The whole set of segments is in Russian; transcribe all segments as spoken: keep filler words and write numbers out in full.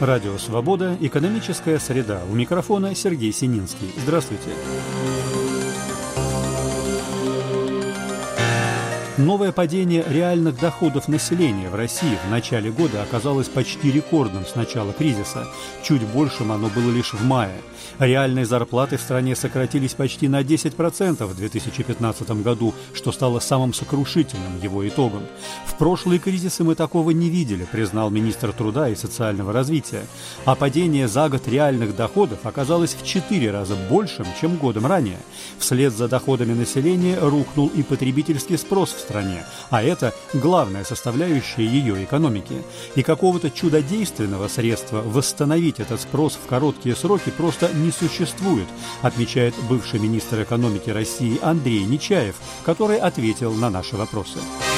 Радио «Свобода». Экономическая среда. У микрофона Сергей Сининский. Здравствуйте. Новое падение реальных доходов населения в России в начале года оказалось почти рекордным с начала кризиса. Чуть большим оно было лишь в мае. Реальные зарплаты в стране сократились почти на десять процентов в две тысячи пятнадцатом году, что стало самым сокрушительным его итогом. В прошлые кризисы мы такого не видели, признал министр труда и социального развития. А падение за год реальных доходов оказалось в четыре раза большим, чем годом ранее. Вслед за доходами населения рухнул и потребительский спрос в стране, а это главная составляющая ее экономики. И какого-то чудодейственного средства восстановить этот спрос в короткие сроки просто не существует, отмечает бывший министр экономики России Андрей Нечаев, который ответил на наши вопросы.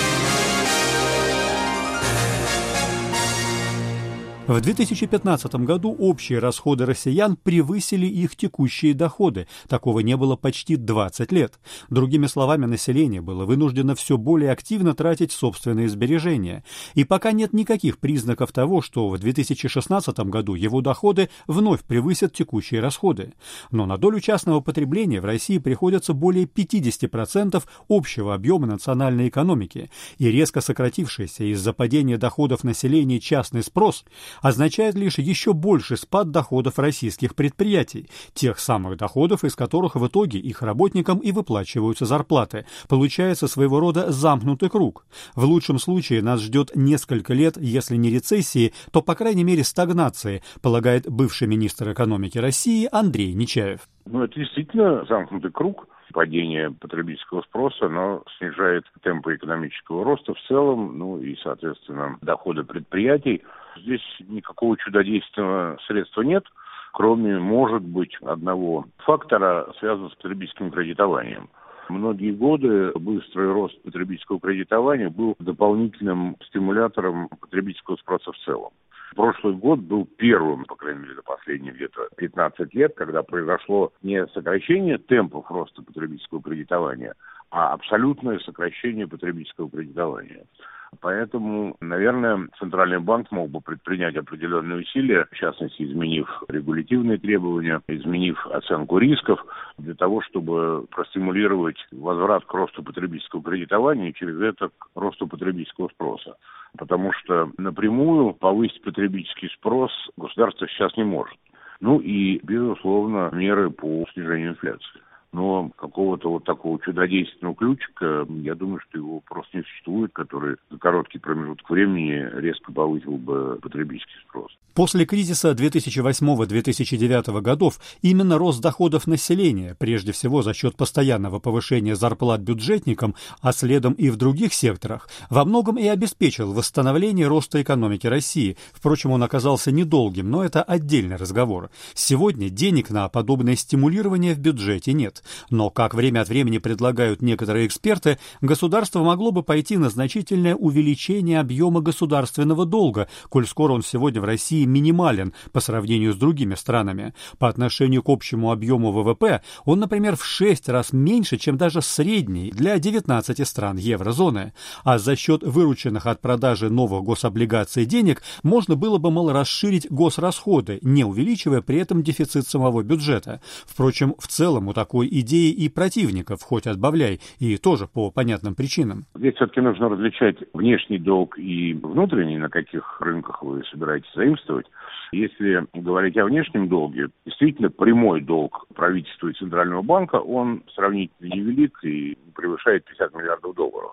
В две тысячи пятнадцатом году общие расходы россиян превысили их текущие доходы. Такого не было почти двадцать лет. Другими словами, население было вынуждено все более активно тратить собственные сбережения. И пока нет никаких признаков того, что в две тысячи шестнадцатом году его доходы вновь превысят текущие расходы. Но на долю частного потребления в России приходится более пятьдесят процентов общего объема национальной экономики. И резко сократившийся из-за падения доходов населения частный спрос – означает лишь еще больший спад доходов российских предприятий, тех самых доходов, из которых в итоге их работникам и выплачиваются зарплаты. Получается своего рода замкнутый круг. В лучшем случае нас ждет несколько лет, если не рецессии, то, по крайней мере, стагнации, полагает бывший министр экономики России Андрей Нечаев. Ну, это действительно замкнутый круг. Падение потребительского спроса, но снижает темпы экономического роста в целом, ну и, соответственно, доходы предприятий. Здесь никакого чудодейственного средства нет, кроме, может быть, одного фактора, связанного с потребительским кредитованием. Многие годы быстрый рост потребительского кредитования был дополнительным стимулятором потребительского спроса в целом. Прошлый год был первым, по крайней мере, за последние где-то пятнадцать лет, когда произошло не сокращение темпов роста потребительского кредитования, а абсолютное сокращение потребительского кредитования. Поэтому, наверное, Центральный банк мог бы предпринять определенные усилия, в частности, изменив регулятивные требования, изменив оценку рисков, для того, чтобы простимулировать возврат к росту потребительского кредитования и через это к росту потребительского спроса. Потому что напрямую повысить потребительский спрос государство сейчас не может. Ну и, безусловно, меры по снижению инфляции. Но какого-то вот такого чудодейственного ключика, я думаю, что его просто не существует, который за короткий промежуток времени резко повысил бы потребительский спрос. После кризиса две тысячи восьмого — две тысячи девятого годов именно рост доходов населения, прежде всего за счет постоянного повышения зарплат бюджетникам, а следом и в других секторах, во многом и обеспечил восстановление роста экономики России. Впрочем, он оказался недолгим, но это отдельный разговор. Сегодня денег на подобное стимулирование в бюджете нет. Но, как время от времени предлагают некоторые эксперты, государство могло бы пойти на значительное увеличение объема государственного долга, коль скоро он сегодня в России минимален по сравнению с другими странами. По отношению к общему объему ВВП он, например, в шесть раз меньше, чем даже средний для девятнадцати стран еврозоны. А за счет вырученных от продажи новых гособлигаций денег можно было бы, мол, расширить госрасходы, не увеличивая при этом дефицит самого бюджета. Впрочем, в целом у такой идеи и противников, хоть отбавляй, и тоже по понятным причинам. Здесь все-таки нужно различать внешний долг и внутренний, на каких рынках вы собираетесь заимствовать. Если говорить о внешнем долге, действительно прямой долг правительства и Центрального банка, он сравнительно невелик и превышает пятьдесят миллиардов долларов.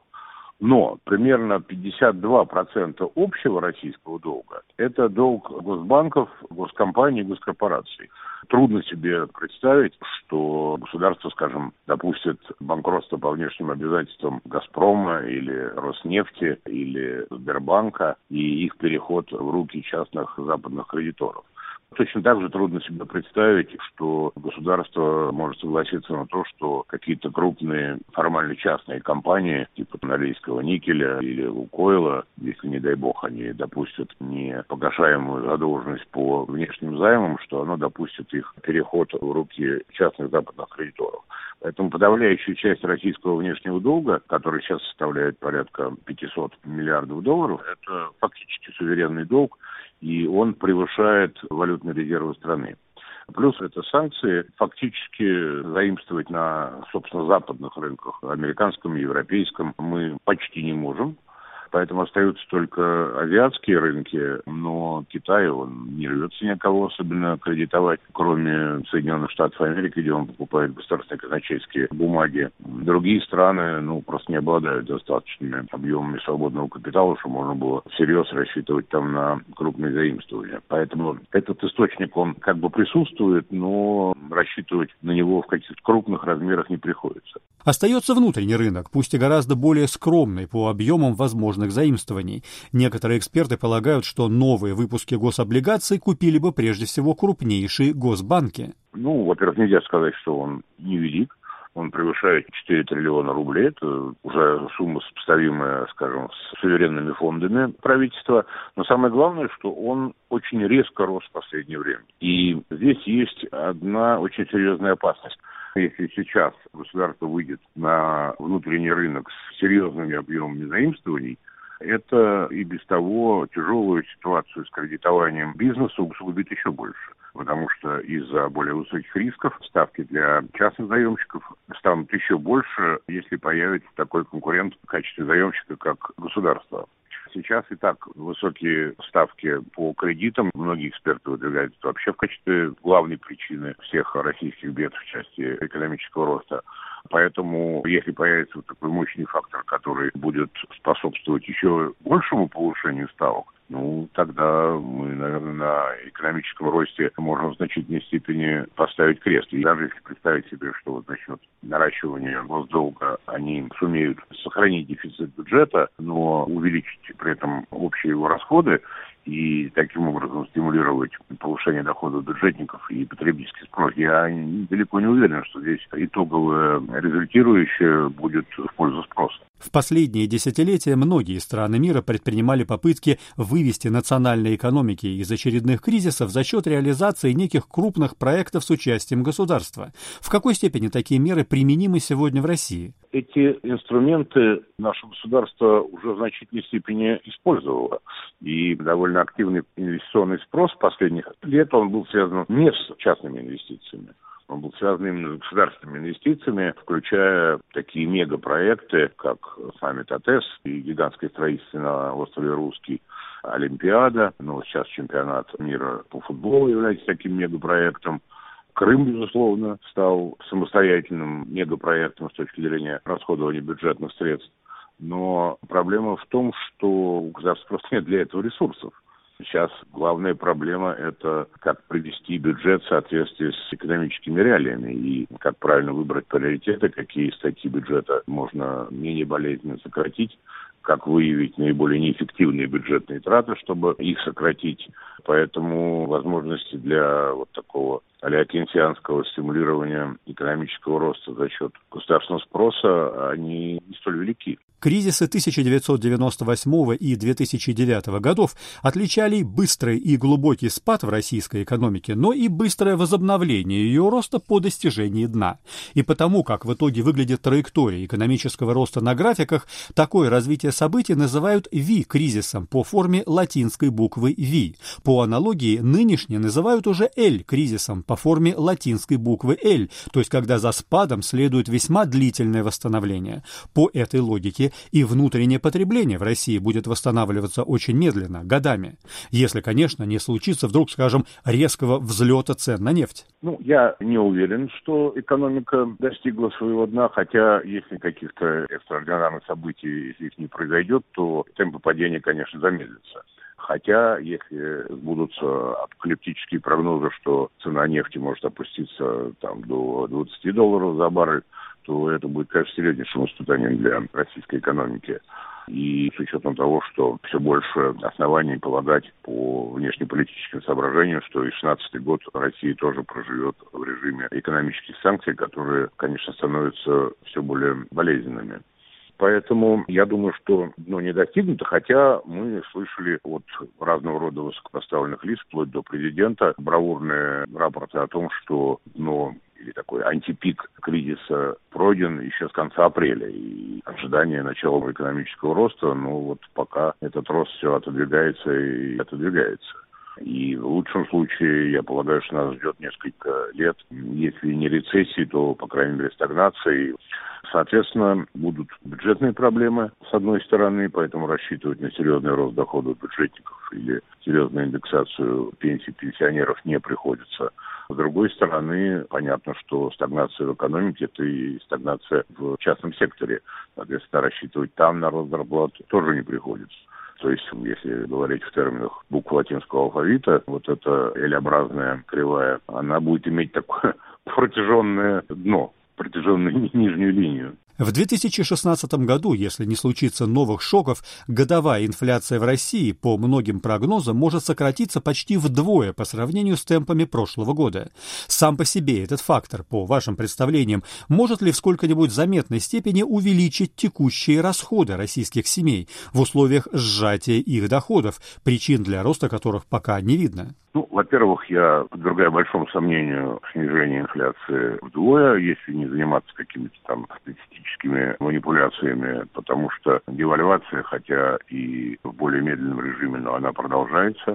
Но примерно пятьдесят два процента общего российского долга – это долг госбанков, госкомпаний, госкорпораций. Трудно себе представить, что государство, скажем, допустит банкротство по внешним обязательствам «Газпрома» или «Роснефти» или «Сбербанка» и их переход в руки частных западных кредиторов. Точно так же трудно себе представить, что государство может согласиться на то, что какие-то крупные формально частные компании, типа Норильского никеля или Лукойла, если, не дай бог, они допустят непогашаемую задолженность по внешним займам, что оно допустит их переход в руки частных западных кредиторов. Поэтому подавляющая часть российского внешнего долга, который сейчас составляет порядка пятьсот миллиардов долларов, это фактически суверенный долг. и он превышает валютные резервы страны. Плюс это санкции фактически заимствовать на, собственно, западных рынках, американском и европейском, мы почти не можем. Поэтому остаются только азиатские рынки, но Китай, он не рвется никого особенно кредитовать, кроме Соединенных Штатов Америки, где он покупает государственные казначейские бумаги. Другие страны, ну, просто не обладают достаточными объемами свободного капитала, что можно было всерьез рассчитывать там на крупные заимствования. Поэтому этот источник, он как бы присутствует, но рассчитывать на него в каких-то крупных размерах не приходится. Остается внутренний рынок, пусть и гораздо более скромный по объемам возможных заимствований. Некоторые эксперты полагают, что новые выпуски гособлигаций купили бы прежде всего крупнейшие госбанки. Ну, во-первых, нельзя сказать, что он невелик. Он превышает четыре триллиона рублей. Это уже сумма сопоставимая, скажем, с суверенными фондами правительства. Но самое главное, что он очень резко рос в последнее время. И здесь есть одна очень серьезная опасность. Если сейчас государство выйдет на внутренний рынок с серьезными объемами заимствований, это и без того тяжелую ситуацию с кредитованием бизнеса усугубит еще больше. Потому что из-за более высоких рисков ставки для частных заемщиков станут еще больше, если появится такой конкурент в качестве заемщика, как государство. Сейчас и так высокие ставки по кредитам. Многие эксперты выдвигают это вообще в качестве главной причины всех российских бед в части экономического роста. Поэтому, если появится вот такой мощный фактор, который будет способствовать еще большему повышению ставок, ну, тогда мы, наверное, на экономическом росте можем в значительной степени поставить крест. И даже если представить себе, что вот за счет наращивания госдолга они сумеют сохранить дефицит бюджета, но увеличить при этом общие его расходы и таким образом стимулировать повышение доходов бюджетников и потребительский спрос, я далеко не уверен, что здесь итоговое результирующее будет в пользу спроса. В последние десятилетия многие страны мира предпринимали попытки вывести национальные экономики из очередных кризисов за счет реализации неких крупных проектов с участием государства. В какой степени такие меры применимы сегодня в России? Эти инструменты наше государство уже в значительной степени использовало. И довольно активный инвестиционный спрос последних лет, он был связан не с частными инвестициями. Он был связан именно с государственными инвестициями, включая такие мегапроекты, как саммит АТЭС и гигантское строительство на острове Русский, Олимпиада, ну, сейчас чемпионат мира по футболу является таким мегапроектом. Крым, безусловно, стал самостоятельным мегапроектом с точки зрения расходования бюджетных средств. Но проблема в том, что у государства просто нет для этого ресурсов. Сейчас главная проблема – это как привести бюджет в соответствии с экономическими реалиями и как правильно выбрать приоритеты, какие статьи бюджета можно менее болезненно сократить, как выявить наиболее неэффективные бюджетные траты, чтобы их сократить. Поэтому возможности для вот такого а-ля кейнсианского стимулирования экономического роста за счет государственного спроса, они не столь велики. Кризисы тысяча девятьсот девяносто восьмого и две тысячи девятого годов отличали быстрый и глубокий спад в российской экономике, но и быстрое возобновление ее роста по достижении дна. И потому, как в итоге выглядит траектория экономического роста на графиках, такое развитие событий называют V-кризисом по форме латинской буквы V. По аналогии, нынешнее называют уже L-кризисом по форме латинской буквы L, то есть когда за спадом следует весьма длительное восстановление. По этой логике и внутреннее потребление в России будет восстанавливаться очень медленно, годами. Если, конечно, не случится вдруг, скажем, резкого взлета цен на нефть. Ну, я не уверен, что экономика достигла своего дна, хотя если каких-то экстраординарных событий, если их не произойдет, то темпы падения, конечно, замедлятся. Хотя, если будутся апокалиптические прогнозы, что цена нефти может опуститься там, до двадцати долларов за баррель, то это будет, конечно, серьезнейшим испытанием для российской экономики. И с учетом того, что все больше оснований полагать по внешнеполитическим соображениям, что и шестнадцатый год Россия тоже проживет в режиме экономических санкций, которые, конечно, становятся все более болезненными. Поэтому я думаю, что дно не достигнуто, хотя мы слышали от разного рода высокопоставленных лиц, вплоть до президента, бравурные рапорты о том, что дно или такой антипик кризиса пройден еще с конца апреля. И ожидание начала экономического роста, ну вот пока этот рост все отодвигается и отодвигается. И в лучшем случае, я полагаю, что нас ждет несколько лет, если не рецессии, то, по крайней мере, стагнации. Соответственно, будут бюджетные проблемы, с одной стороны, поэтому рассчитывать на серьезный рост доходов бюджетников или серьезную индексацию пенсий пенсионеров не приходится. С другой стороны, понятно, что стагнация в экономике – это и стагнация в частном секторе. Соответственно, рассчитывать там на рост зарплат тоже не приходится. То есть, если говорить в терминах букв латинского алфавита, вот эта L-образная кривая, она будет иметь такое протяженное дно, протяженную нижнюю линию. В две тысячи шестнадцатом году, если не случится новых шоков, годовая инфляция в России, по многим прогнозам, может сократиться почти вдвое по сравнению с темпами прошлого года. Сам по себе этот фактор, по вашим представлениям, может ли в сколько-нибудь заметной степени увеличить текущие расходы российских семей в условиях сжатия их доходов, причин для роста которых пока не видно? Ну, во-первых, я подвергаю большому сомнению снижение инфляции вдвое, если не заниматься какими-то там статистическими манипуляциями, потому что девальвация, хотя и в более медленном режиме, но она продолжается.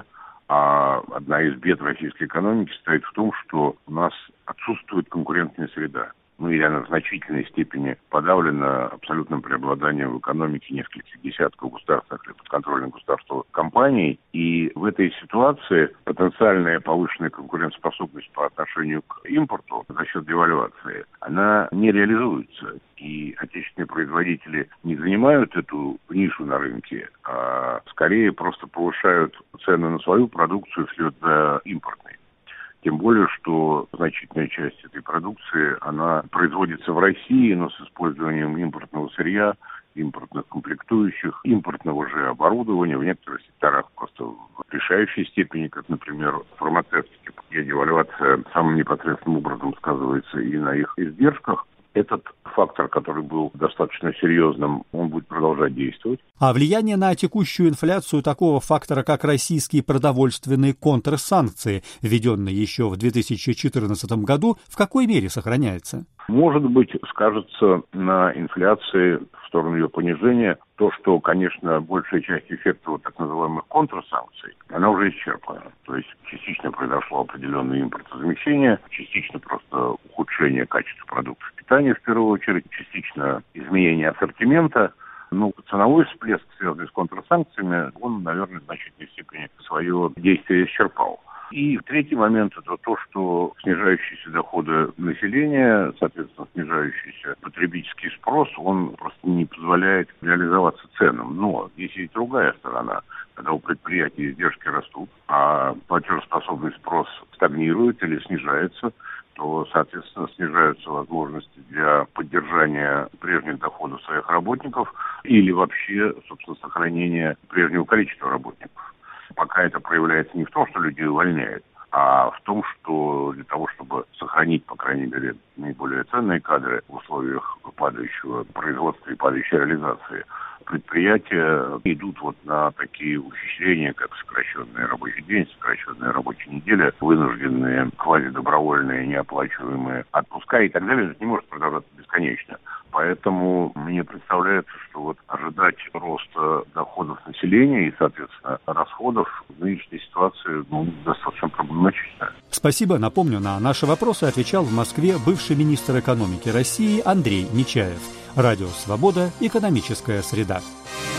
А одна из бед российской экономики состоит в том, что у нас отсутствует конкурентная среда. Ну, или она в значительной степени подавлена абсолютным преобладанием в экономике нескольких десятков государственных или подконтрольных государству компаний. И в этой ситуации потенциальная повышенная конкурентоспособность по отношению к импорту за счет девальвации, она не реализуется. И отечественные производители не занимают эту нишу на рынке, а скорее просто повышают цены на свою продукцию вслед за импортной. Тем более, что значительная часть этой продукции, она производится в России, но с использованием импортного сырья, импортных комплектующих, импортного же оборудования, в некоторых секторах просто в решающей степени, как, например, в фармацевтике, где девальвация самым непосредственным образом сказывается и на их издержках. Этот фактор, который был достаточно серьезным, он будет продолжать действовать. А влияние на текущую инфляцию такого фактора, как российские продовольственные контрсанкции, введенные еще в две тысячи четырнадцатом году, в какой мере сохраняется? Может быть, скажется на инфляции в сторону ее понижения то, что, конечно, большая часть эффекта вот так называемых контрсанкций, она уже исчерпана. То есть частично произошло определенное импортозамещение, частично просто ухудшение качества продуктов питания в первую очередь, частично изменение ассортимента. Ну, ценовой всплеск, связанный с контрсанкциями, он, наверное, в значительной степени свое действие исчерпал. И третий момент – это то, что снижающиеся доходы населения, соответственно, снижающийся потребительский спрос, он просто не позволяет реализоваться ценам. Но есть и другая сторона. Когда у предприятий издержки растут, а платежеспособный спрос стагнирует или снижается, то, соответственно, снижаются возможности для поддержания прежних доходов своих работников или вообще, собственно, сохранения прежнего количества работников. Пока это проявляется не в том, что люди увольняют, а в том, что для того, чтобы сохранить, по крайней мере, наиболее ценные кадры в условиях падающего производства и падающей реализации, предприятия идут вот на такие ухищрения, как сокращенный рабочий день, сокращенная рабочая неделя, вынужденные квазидобровольные неоплачиваемые отпуска и так далее. Это не может продолжаться бесконечно. Поэтому мне представляется, что вот ожидать роста доходов населения и, соответственно, расходов в нынешней ситуации ну, достаточно проблематично. Спасибо. Напомню, на наши вопросы отвечал в Москве бывший министр экономики России Андрей Нечаев. Радио «Свобода». Экономическая среда.